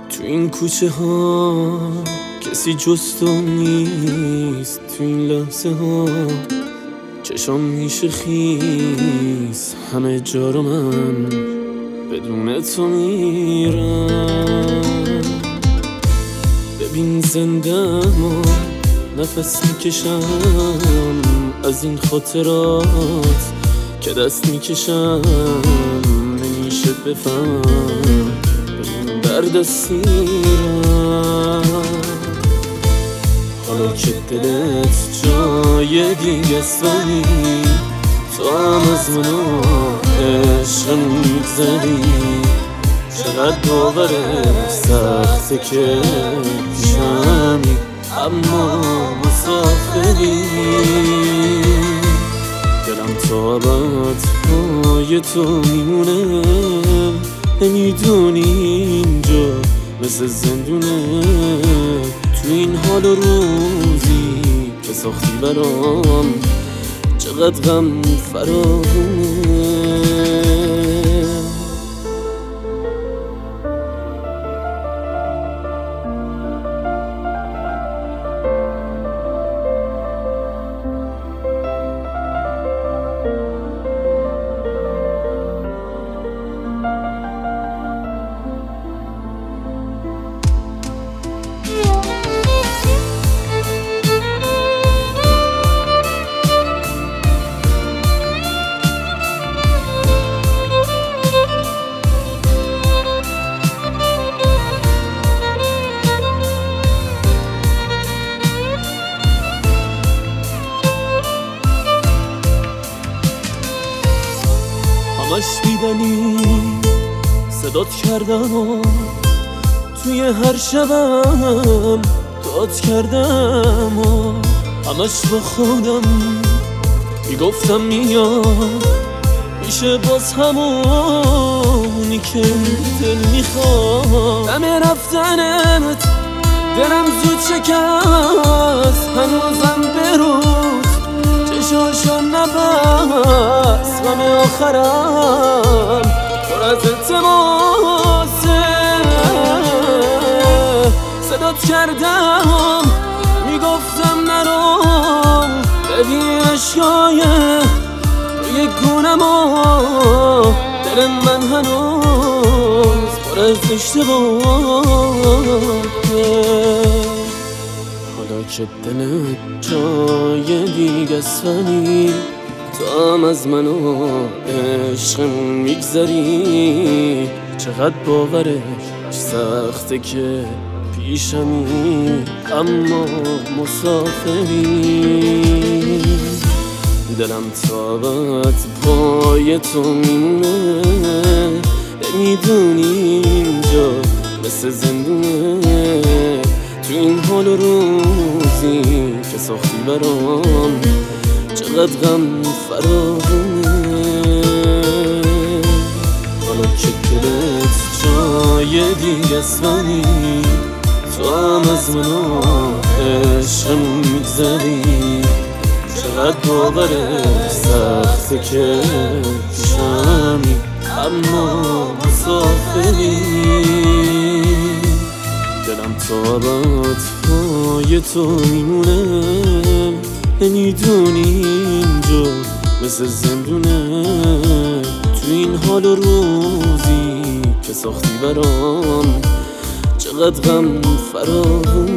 تو این کوچه ها کسی جز تو نیست. تو این لحظه ها چشام میشه خیس، همه جا رو من بدون تو میرم. ببین زندم و نفس میکشم از این خاطرات که دست میکشم. نمیشه بفهم درد سیرم. حالا که دلت جای دیگه است ولی تو هم از منو عشق میگذری. چقدر باورم سخته که پیشمی اما مسافری. دلم تا ابد پای تو میمونه. نمیدونی اینجا مثل زندونه. تو این حال و روزی که ساختی برام چقدر غم فراوونه. همش بیدنی صدات کردم و توی هر شبم داد کردم و همش با خودم میگفتم میاد میشه باز همونی که دل میخواد. همه رفتنت دلم زود شکست، هنوزم بروز چشاشو نبست. غم آخرم پر از التماسه. صدات کردم میگفتم نرو. ببین اشکای روی گونم و دل من هنوز پر از اشتباهه. حالا که دلت جای دیگه است ولی تو هم از منو عشق میگذری. چقدر باورش سخته که پیشمی اما مسافری. دلم تا ابد پای تو میمونه. نمیدونی اینجا مثل زندونه. تو این حال و روزی که ساختی برام چقدر غم فراوونه. حالا که دلت جای دیگه است ولی تو هم از منو عشق میگذری. چقدر باورش سخته که پیشمی اما مسافری. دلم تا ابد پای تو میمونه. نمیدونی اینجا مثل زندونه. تو این حال و روزی که ساختی برام چقدر غم فراوونه.